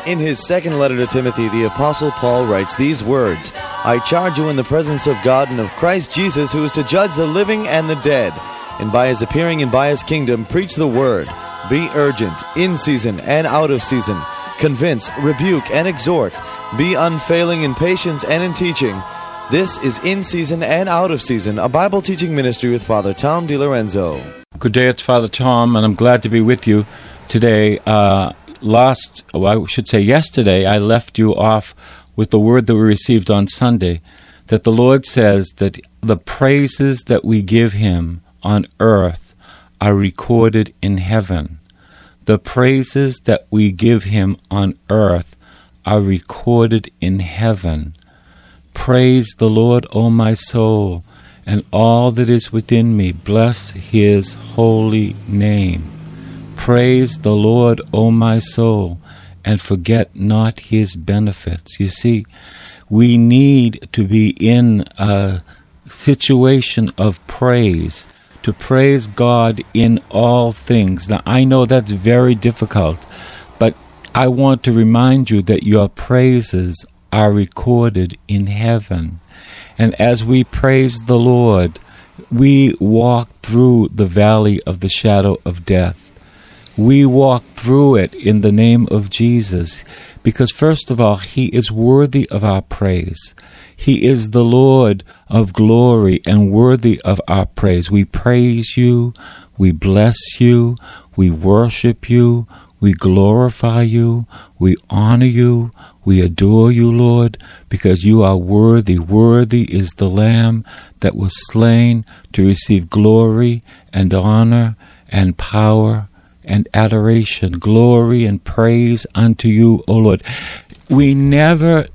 In his second letter to Timothy, the Apostle Paul writes these words, I charge you in the presence of God and of Christ Jesus, who is to judge the living and the dead, and by his appearing and by his kingdom, preach the word. Be urgent, in season and out of season. Convince, rebuke, and exhort. Be unfailing in patience and in teaching. This is In Season and Out of Season, a Bible teaching ministry with Father Tom DiLorenzo. Good day, it's Father Tom, and I'm glad to be with you today. Yesterday, I left you off with the word that we received on Sunday, that the Lord says that the praises that we give him on earth are recorded in heaven. The praises that we give him on earth are recorded in heaven. Praise the Lord, O my soul, and all that is within me. Bless his holy name. Praise the Lord, O my soul, and forget not his benefits. You see, we need to be in a situation of praise, to praise God in all things. Now, I know that's very difficult, but I want to remind you that your praises are recorded in heaven. And as we praise the Lord, we walk through the valley of the shadow of death. We walk through it in the name of Jesus, because first of all, he is worthy of our praise. He is the Lord of glory and worthy of our praise. We praise you, we bless you, we worship you, we glorify you, we honor you, we adore you, Lord, because you are worthy. Worthy is the Lamb that was slain to receive glory and honor and power and adoration, glory and praise unto you, O Lord. We never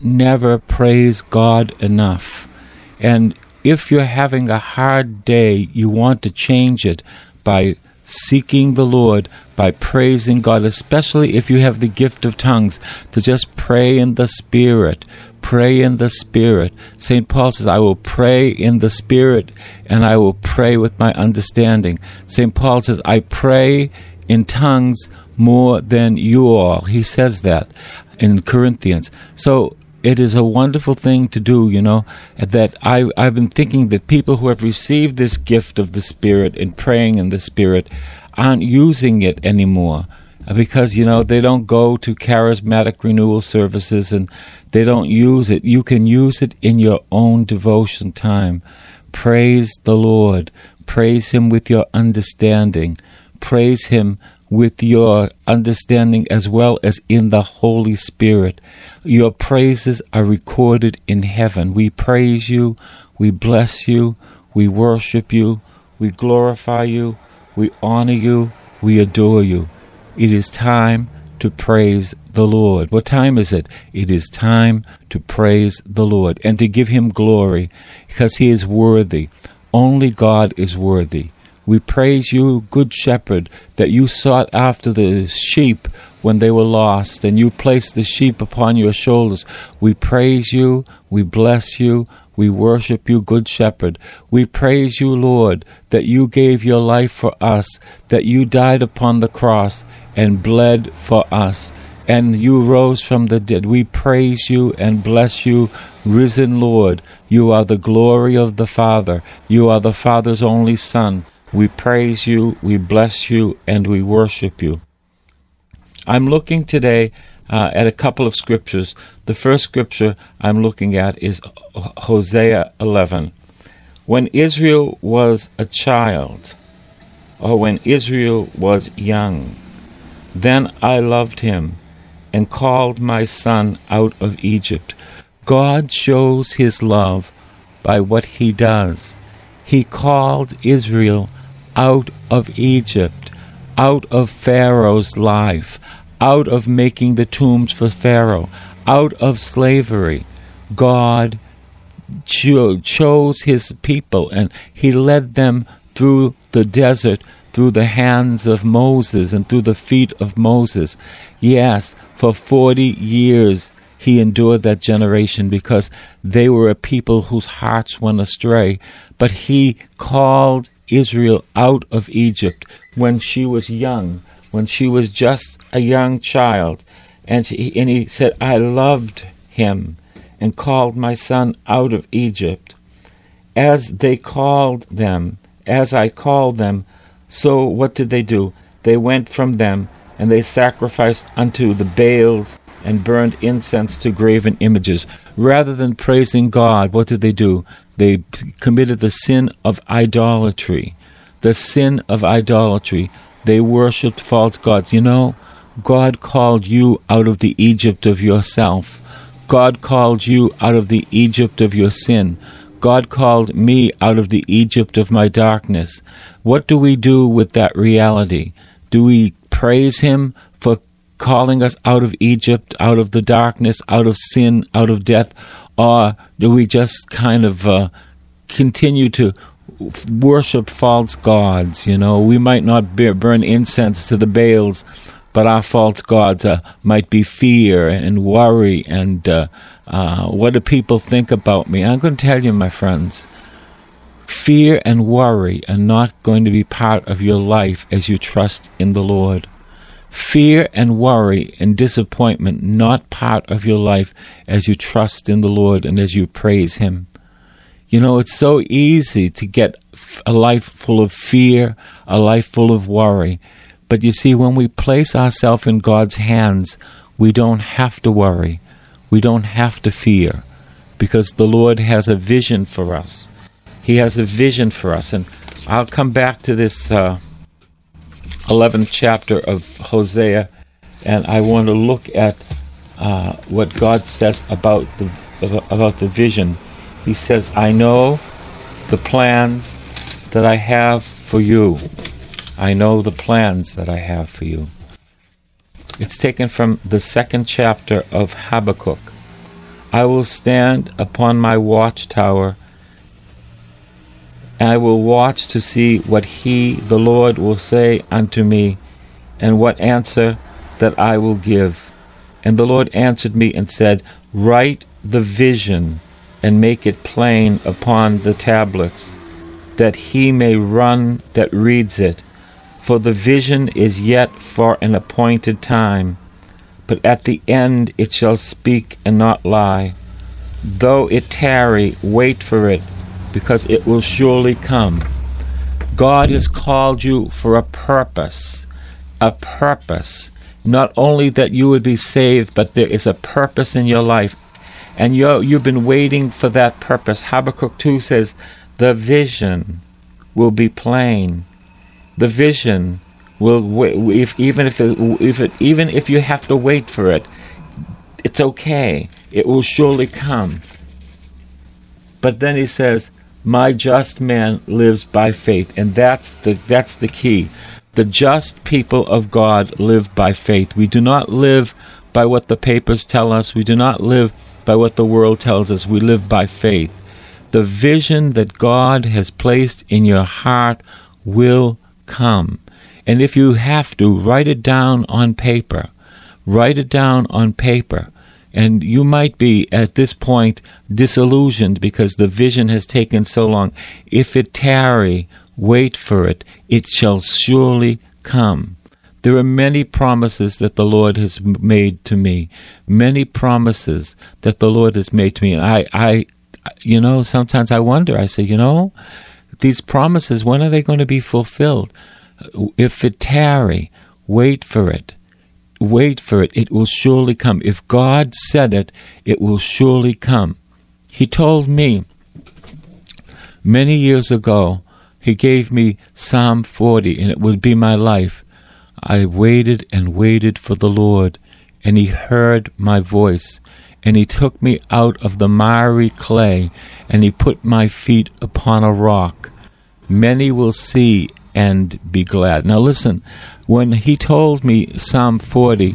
praise God enough. And if you're having a hard day, you want to change it by seeking the Lord, by praising God, especially if you have the gift of tongues, to just pray in the Spirit. Pray in the Spirit. St. Paul says, I will pray in the Spirit, and I will pray with my understanding. St. Paul says, I pray in tongues more than you all. He says that in Corinthians. So it is a wonderful thing to do, that I've been thinking that people who have received this gift of the Spirit and praying in the Spirit aren't using it anymore, because, they don't go to charismatic renewal services and they don't use it. You can use it in your own devotion time. Praise the Lord. Praise him with your understanding. Praise him with your understanding as well as in the Holy Spirit. Your praises are recorded in heaven. We praise you, we bless you, we worship you, we glorify you, we honor you, we adore you. It is time to praise the Lord. What time is it? It is time to praise the Lord and to give him glory, because he is worthy. Only God is worthy. We praise you, Good Shepherd, that you sought after the sheep when they were lost, and you placed the sheep upon your shoulders. We praise you, we bless you, we worship you, Good Shepherd. We praise you, Lord, that you gave your life for us, that you died upon the cross and bled for us, and you rose from the dead. We praise you and bless you, risen Lord. You are the glory of the Father. You are the Father's only Son. We praise you, we bless you, and we worship you. I'm looking today at a couple of scriptures. The first scripture I'm looking at is Hosea 11. When Israel was a child, or when Israel was young, then I loved him and called my son out of Egypt. God shows his love by what he does. He called Israel out of Egypt, out of Pharaoh's life, out of making the tombs for Pharaoh, out of slavery. God chose his people, and he led them through the desert, through the hands of Moses and through the feet of Moses. Yes, for 40 years he endured that generation, because they were a people whose hearts went astray. But he called Israel out of Egypt when she was young, when she was just a young child. And he said, I loved him and called my son out of Egypt. As I called them, so what did they do? They went from them, and they sacrificed unto the Baals and burned incense to graven images. Rather than praising God, what did they do? They committed the sin of idolatry. The sin of idolatry. They worshipped false gods. You know, God called you out of the Egypt of yourself. God called you out of the Egypt of your sin. God called me out of the Egypt of my darkness. What do we do with that reality? Do we praise Him for calling us out of Egypt, out of the darkness, out of sin, out of death? Or do we just kind of continue to worship false gods? You know, we might not burn incense to the Baals, but our false gods might be fear and worry and what do people think about me? I'm going to tell you, my friends, fear and worry are not going to be part of your life as you trust in the Lord. Fear and worry and disappointment not part of your life as you trust in the Lord and as you praise Him. You know, it's so easy to get a life full of fear, a life full of worry. But you see, when we place ourselves in God's hands, we don't have to worry. We don't have to fear, because the Lord has a vision for us. He has a vision for us. And I'll come back to this 11th chapter of Hosea, and I want to look at what God says about the vision. He says, I know the plans that I have for you. I know the plans that I have for you. It's taken from the 2nd chapter of Habakkuk. I will stand upon my watchtower, and I will watch to see what He, the Lord, will say unto me, and what answer that I will give. And the Lord answered me and said, write the vision, and make it plain upon the tablets, that he may run that reads it. For the vision is yet for an appointed time, but at the end it shall speak and not lie. Though it tarry, wait for it, because it will surely come. God has called you for a purpose. A purpose. Not only that you would be saved, but there is a purpose in your life. And you've been waiting for that purpose. Habakkuk 2 says, the vision will be plain. The vision will, even if you have to wait for it, it's okay. It will surely come. But then he says, my just man lives by faith, and that's the key. The just people of God live by faith. We do not live by what the papers tell us. We do not live by what the world tells us. We live by faith. The vision that God has placed in your heart will come. And if you have to, write it down on paper. Write it down on paper. And you might be, at this point, disillusioned because the vision has taken so long. If it tarry, wait for it. It shall surely come. There are many promises that the Lord has made to me. Many promises that the Lord has made to me. And I sometimes I wonder, I say, these promises, when are they going to be fulfilled? If it tarry, wait for it. Wait for it. It will surely come. If God said it, it will surely come. He told me many years ago, He gave me Psalm 40, and it would be my life. I waited and waited for the Lord, and He heard my voice, and He took me out of the miry clay, and He put my feet upon a rock. Many will see and be glad. Now listen, when He told me Psalm 40,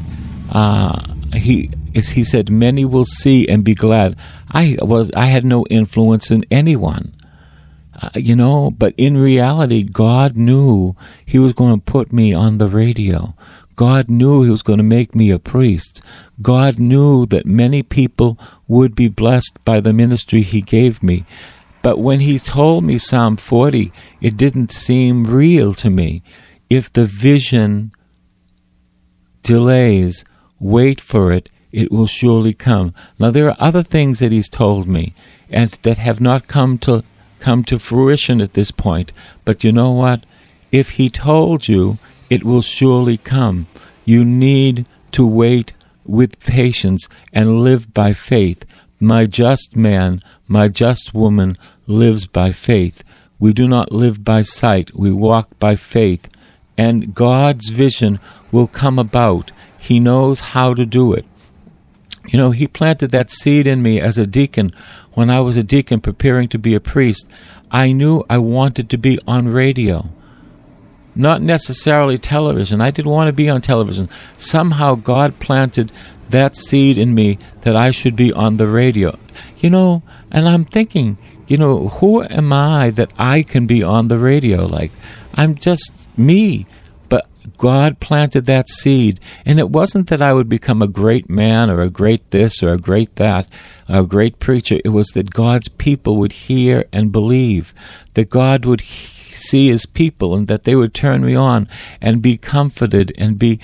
He said, many will see and be glad. I had no influence in anyone. But in reality, God knew He was going to put me on the radio. God knew He was going to make me a priest. God knew that many people would be blessed by the ministry He gave me. But when He told me Psalm 40, it didn't seem real to me. If the vision delays, wait for it, it will surely come. Now there are other things that he's told me, and that have not come to fruition at this point. But you know what? If he told you, it will surely come. You need to wait with patience and live by faith. My just man, my just woman lives by faith. We do not live by sight. We walk by faith. And God's vision will come about. He knows how to do it. You know, he planted that seed in me as a deacon. When I was a deacon preparing to be a priest, I knew I wanted to be on radio. Not necessarily television. I didn't want to be on television. Somehow God planted that seed in me that I should be on the radio. You know, and I'm thinking, you know, who am I that I can be on the radio? Like, I'm just me. But God planted that seed. And it wasn't that I would become a great man or a great this or a great that, or a great preacher. It was that God's people would hear and believe, that God would see his people, and that they would turn me on and be comforted and be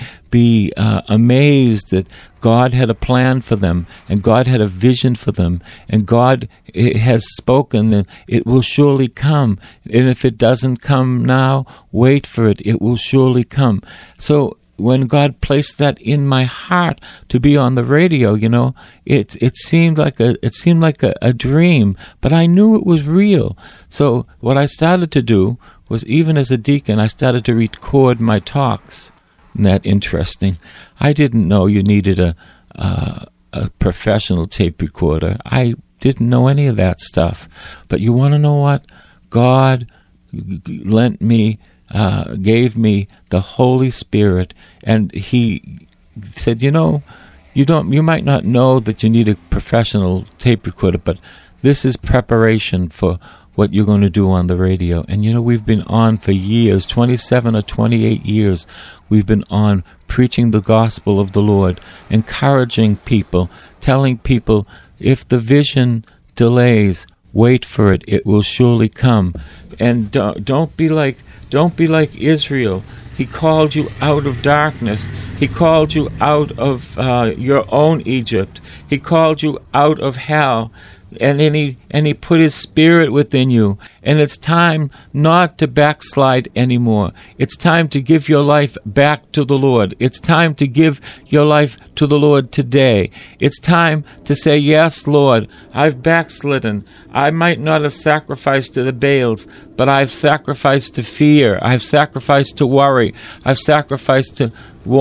amazed that God had a plan for them, and God had a vision for them, and God has spoken, and it will surely come. And if it doesn't come now, wait for it. It will surely come. So when God placed that in my heart to be on the radio, you know, it seemed like a dream, but I knew it was real. So what I started to do was, even as a deacon, I started to record my talks. Isn't that interesting? I didn't know you needed a professional tape recorder. I didn't know any of that stuff. But you want to know what? God lent me, gave me the Holy Spirit, and he said, you know, you might not know that you need a professional tape recorder, but this is preparation for what you're going to do on the radio. And you know, we've been on for years, 27 or 28 years, we've been on preaching the gospel of the Lord, encouraging people, telling people, if the vision delays, wait for it, it will surely come. And don't be like Israel. He called you out of darkness. He called you out of your own Egypt. He called you out of hell. And he put his spirit within you. And it's time not to backslide anymore. It's time to give your life back to the Lord. It's time to give your life to the Lord today. It's time to say, yes, Lord, I've backslidden. I might not have sacrificed to the Baals, but I've sacrificed to fear. I've sacrificed to worry. I've sacrificed to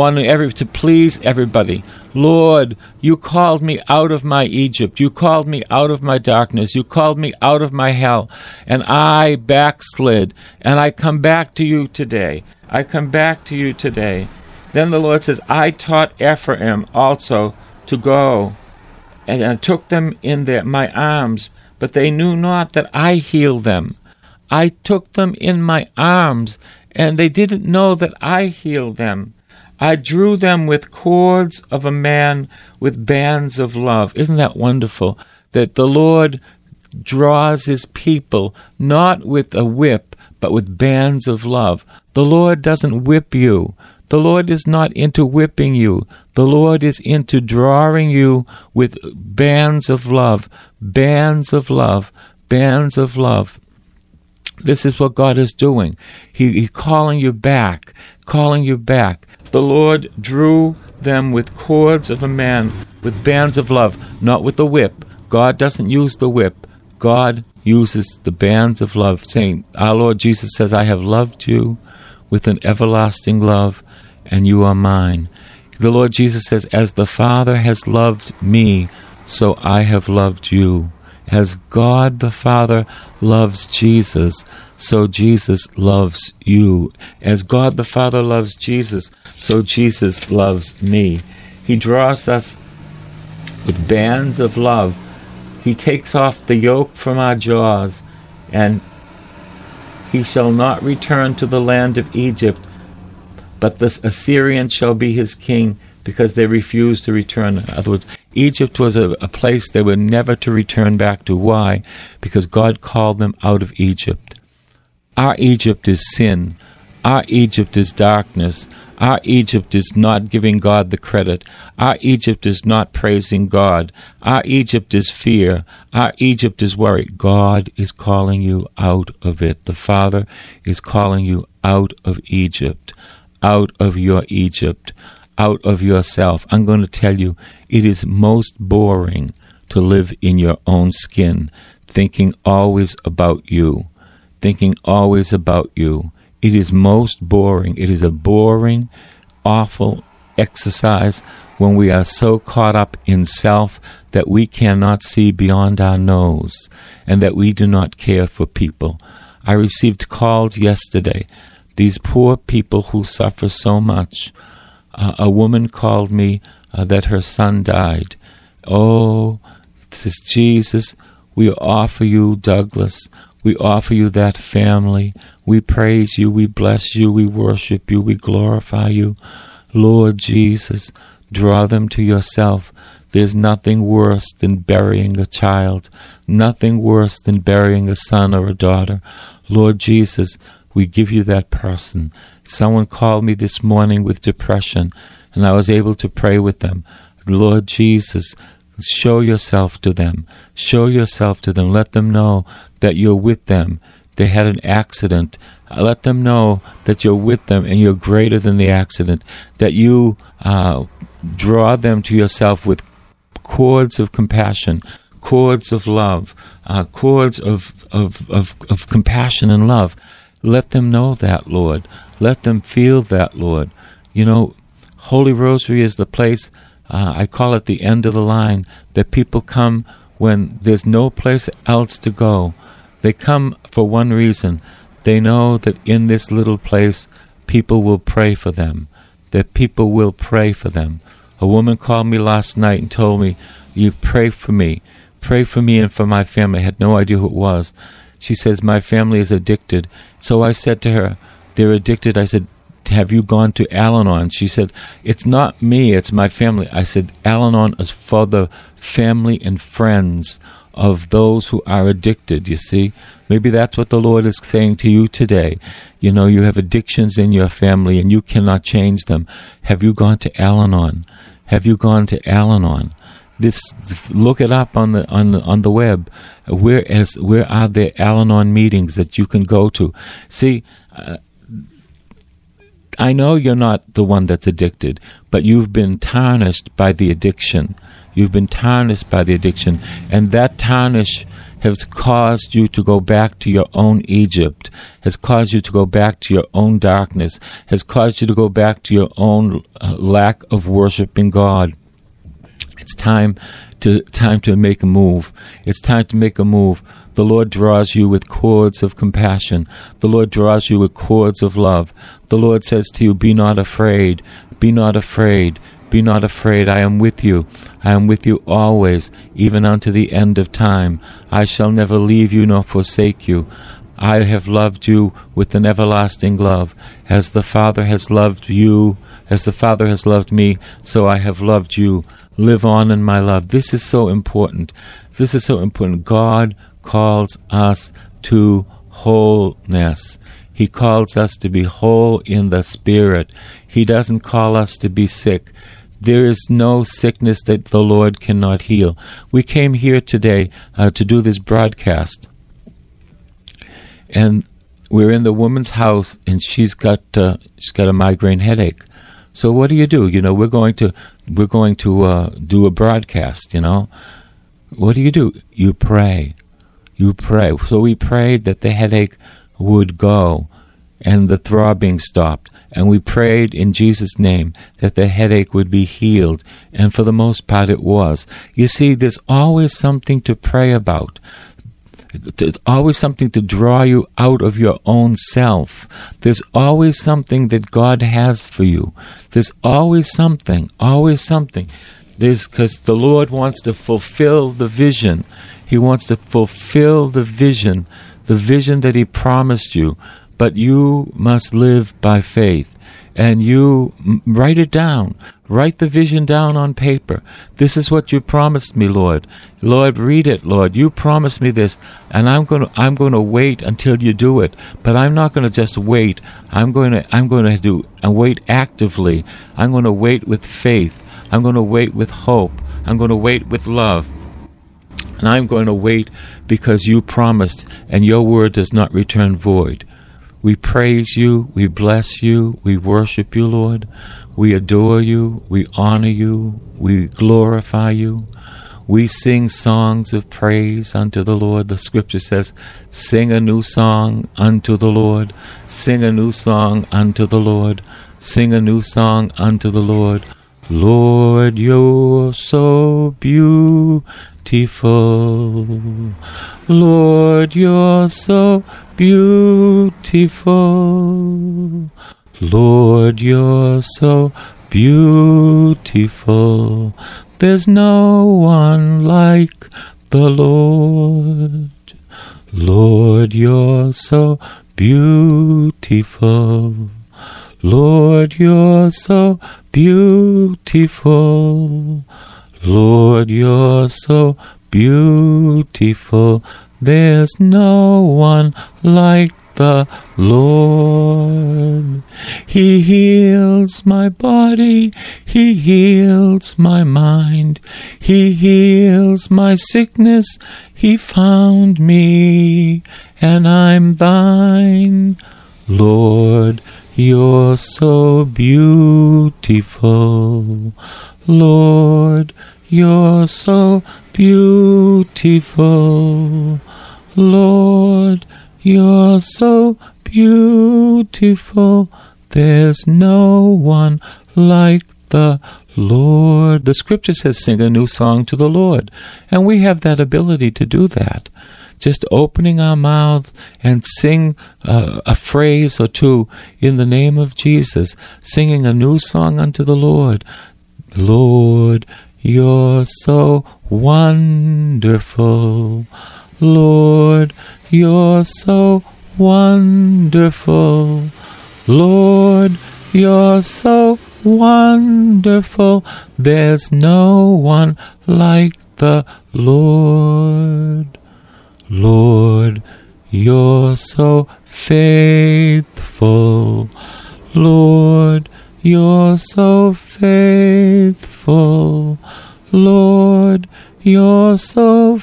to please everybody. Lord, you called me out of my Egypt. You called me out of my darkness. You called me out of my hell. And I backslid. And I come back to you today. I come back to you today. Then the Lord says, I taught Ephraim also to go, and I took them in my arms, but they knew not that I healed them. I took them in my arms, and they didn't know that I healed them. I drew them with cords of a man, with bands of love. Isn't that wonderful? That the Lord draws his people not with a whip, but with bands of love. The Lord doesn't whip you. The Lord is not into whipping you. The Lord is into drawing you with bands of love, bands of love, bands of love. This is what God is doing. He's calling you back, calling you back. The Lord drew them with cords of a man, with bands of love, not with the whip. God doesn't use the whip. God uses the bands of love, saying, our Lord Jesus says, I have loved you with an everlasting love, and you are mine. The Lord Jesus says, as the Father has loved me, so I have loved you. As God the Father loves Jesus, so Jesus loves you. As God the Father loves Jesus, so Jesus loves me. He draws us with bands of love. He takes off the yoke from our jaws, and he shall not return to the land of Egypt, but the Assyrian shall be his king, because they refused to return. In other words, Egypt was a place they were never to return back to. Why? Because God called them out of Egypt. Our Egypt is sin. Our Egypt is darkness. Our Egypt is not giving God the credit. Our Egypt is not praising God. Our Egypt is fear. Our Egypt is worry. God is calling you out of it. The Father is calling you out of Egypt, out of your Egypt, out of yourself. I'm going to tell you, it is most boring to live in your own skin, thinking always about you, thinking always about you. It is most boring. It is a boring, awful exercise when we are so caught up in self that we cannot see beyond our nose and that we do not care for people. I received calls yesterday. These poor people who suffer so much. A woman called me that her son died. Oh, says Jesus, we offer you, Douglas. We offer you that family. We praise you, we bless you, we worship you, we glorify you. Lord Jesus, draw them to yourself. There's nothing worse than burying a child, nothing worse than burying a son or a daughter. Lord Jesus, we give you that person. Someone called me this morning with depression, and I was able to pray with them. Lord Jesus, show yourself to them. Show yourself to them. Let them know that you're with them. They had an accident. Let them know that you're with them and you're greater than the accident. That you draw them to yourself with cords of compassion, cords of love, cords of compassion and love. Let them know that, Lord. Let them feel that, Lord. You know, Holy Rosary is the place, I call it the end of the line, that people come when there's no place else to go. They come for one reason. They know that in this little place, people will pray for them, that people will pray for them. A woman called me last night and told me, you pray for me and for my family. I had no idea who it was. She says, my family is addicted. So I said to her, they're addicted. I said, have you gone to Al-Anon? She said, it's not me, it's my family. I said, Al-Anon is for the family and friends of those who are addicted, you see. Maybe that's what the Lord is saying to you today. You know, you have addictions in your family and you cannot change them. Have you gone to Al-Anon? Have you gone to Al-Anon? Look it up on the web. Where are there Al-Anon meetings that you can go to? See, I know you're not the one that's addicted, but you've been tarnished by the addiction. You've been tarnished by the addiction, and that tarnish has caused you to go back to your own Egypt, has caused you to go back to your own darkness, has caused you to go back to your own lack of worshiping God. It's time to make a move. It's time to make a move. The Lord draws you with cords of compassion. The Lord draws you with cords of love. The Lord says to you, be not afraid. Be not afraid. Be not afraid. I am with you. I am with you always, even unto the end of time. I shall never leave you nor forsake you. I have loved you with an everlasting love. As the Father has loved you, as the Father has loved me, so I have loved you. Live on in my love. This is so important. This is so important. God calls us to wholeness. He calls us to be whole in the Spirit. He doesn't call us to be sick. There is no sickness that the Lord cannot heal. We came here today to do this broadcast, and we're in the woman's house, and she's got a migraine headache. So what do? You know, we're going to do a broadcast. You know, what do? You pray. You pray. So we prayed that the headache would go, and the throbbing stopped. And we prayed in Jesus' name that the headache would be healed. And for the most part it was. You see, there's always something to pray about. There's always something to draw you out of your own self. There's always something that God has for you. There's always something. Because the Lord wants to fulfill the vision. He wants to fulfill the vision that He promised you. But you must live by faith. and you write it down. Write the vision down on paper. This is what you promised me, Lord. Lord, read it, Lord. You promised me this, and I'm going to wait until you do it. But I'm not going to just wait. I'm going to wait actively. I'm going to wait with faith. I'm going to wait with hope. I'm going to wait with love. And I'm going to wait because you promised, and your word does not return void. We praise you, we bless you, we worship you, Lord. We adore you, we honor you, we glorify you. We sing songs of praise unto the Lord. The scripture says, sing a new song unto the Lord. Sing a new song unto the Lord. Sing a new song unto the Lord. Lord, you're so beautiful. Lord, you're so beautiful. Lord, you're so beautiful. There's no one like the Lord. Lord, you're so beautiful. Lord, you're so beautiful. Lord, you're so beautiful. There's no one like the Lord. He heals my body. He heals my mind. He heals my sickness. He found me, and I'm thine. Lord, you're so beautiful. Lord, you're so beautiful. Lord, you're so beautiful. There's no one like the Lord. The scripture says, sing a new song to the Lord. And we have that ability to do that. Just opening our mouths and sing a phrase or two in the name of Jesus, singing a new song unto the Lord. Lord, you're so wonderful. Lord, you're so wonderful. Lord, you're so wonderful. There's no one like the Lord. Lord, you're so faithful. Lord, you're so faithful. Lord, you're so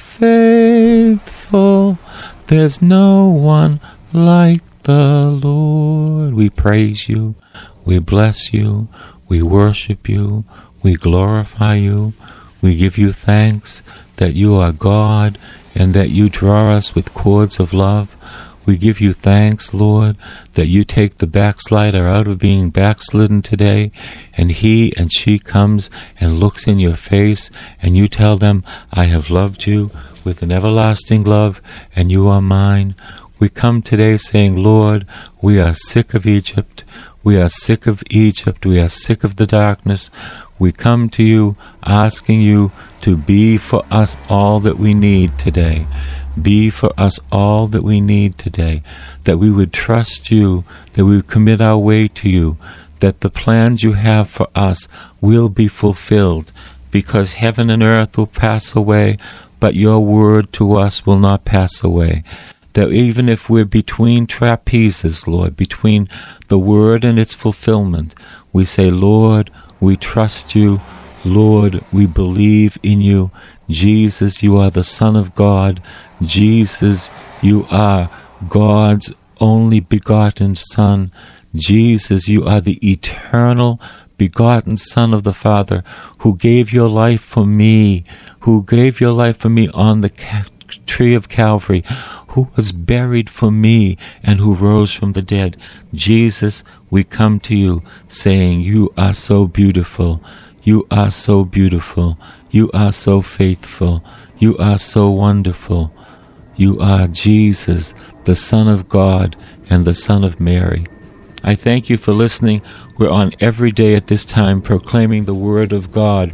faithful. There's no one like the Lord. We praise you. We bless you. We worship you. We glorify you. We give you thanks that you are God and that you draw us with cords of love. We give you thanks, Lord, that you take the backslider out of being backslidden today, and he and she comes and looks in your face, and you tell them, I have loved you with an everlasting love, and you are mine. We come today saying, Lord, we are sick of Egypt. We are sick of Egypt. We are sick of the darkness. We come to you asking you to be for us all that we need today. Be for us all that we need today. That we would trust you, that we would commit our way to you, that the plans you have for us will be fulfilled, because heaven and earth will pass away, but your word to us will not pass away. That even if we're between trapezes, Lord, between the word and its fulfillment, we say, Lord, we trust you. Lord, we believe in you. Jesus, you are the Son of God. Jesus, you are God's only begotten Son. Jesus, you are the eternal begotten Son of the Father, who gave your life for me, who gave your life for me on the tree of Calvary, who was buried for me and who rose from the dead. Jesus, we come to you saying, you are so beautiful. You are so beautiful. You are so faithful. You are so wonderful. You are Jesus, the Son of God and the Son of Mary. I thank you for listening. We're on every day at this time proclaiming the Word of God.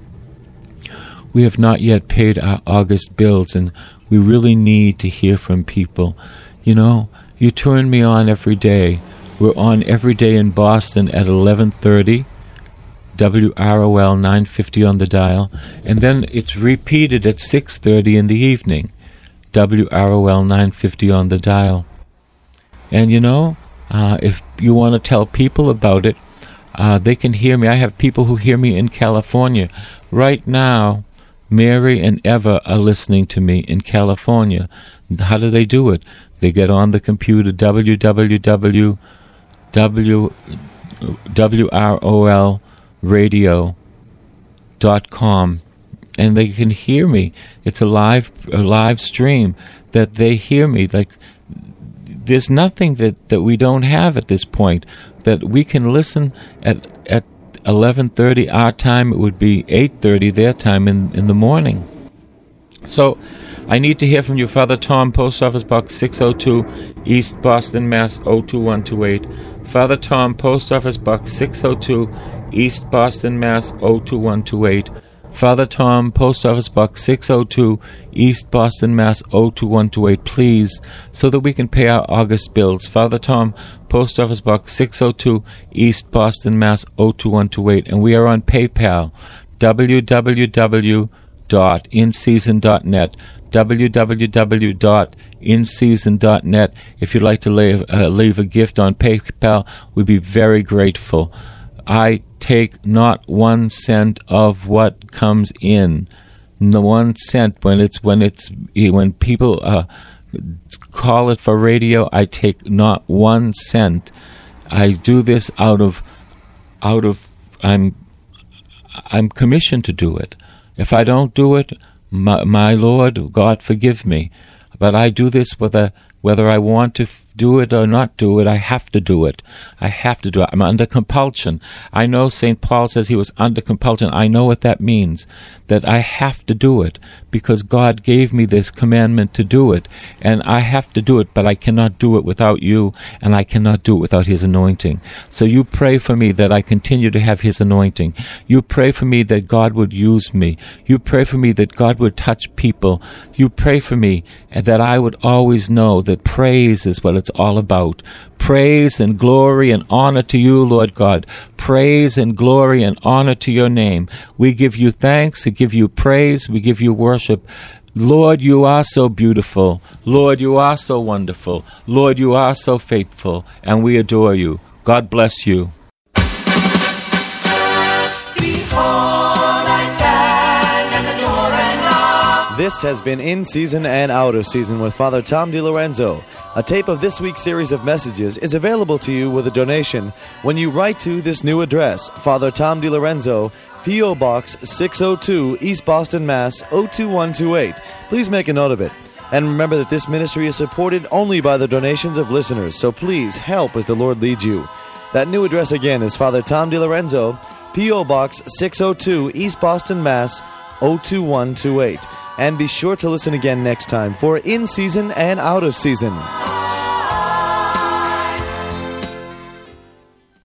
We have not yet paid our August bills, and we really need to hear from people. You know, you turn me on every day We're on every day in Boston at 11:30, WROL 950 on the dial, and then it's repeated at 6:30 in the evening, WROL 950 on the dial. And if you want to tell people about it, they can hear me. I have people who hear me in California. Right now, Mary and Eva are listening to me in California. How do they do it? They get on the computer, www.WROLradio.com, and they can hear me. It's a live stream that they hear me. Like, there's nothing that we don't have at this point, that we can listen at 11:30 our time. It would be 8:30 their time in the morning. So I need to hear from you. Father Tom, Post Office Box 602, East Boston, Mass. 02128. Father Tom, Post Office Box 602, East Boston, Mass. 02128. Father Tom, Post Office Box 602, East Boston, Mass. 02128, please, so that we can pay our August bills. Father Tom, Post Office Box 602, East Boston, Mass. 02128. And we are on PayPal, www.inseason.net, www.inseason.net. If you'd like to leave a gift on PayPal, we'd be very grateful. I take not 1 cent of what comes in. No 1 cent when people call it for radio. I take not 1 cent. I do this out of I'm commissioned to do it. If I don't do it, my Lord, God forgive me. But I do this whether I want to do it or not do it. I have to do it. I have to do it. I'm under compulsion. I know St. Paul says he was under compulsion. I know what that means, that I have to do it because God gave me this commandment to do it, and I have to do it, but I cannot do it without you, and I cannot do it without His anointing. So you pray for me that I continue to have His anointing. You pray for me that God would use me. You pray for me that God would touch people. You pray for me and that I would always know that praise is what it's all about. Praise and glory and honor to you, Lord God. Praise and glory and honor to your name. We give you thanks, we give you praise, we give you worship. Lord, you are so beautiful. Lord, you are so wonderful. Lord, you are so faithful, and we adore you. God bless you. This has been In Season and Out of Season with Father Tom DiLorenzo. A tape of this week's series of messages is available to you with a donation when you write to this new address, Father Tom DiLorenzo, P.O. Box 602, East Boston, Mass. 02128. Please make a note of it. And remember that this ministry is supported only by the donations of listeners, so please help as the Lord leads you. That new address again is Father Tom DiLorenzo, P.O. Box 602, East Boston, Mass. 02128. And be sure to listen again next time for In Season and Out of Season.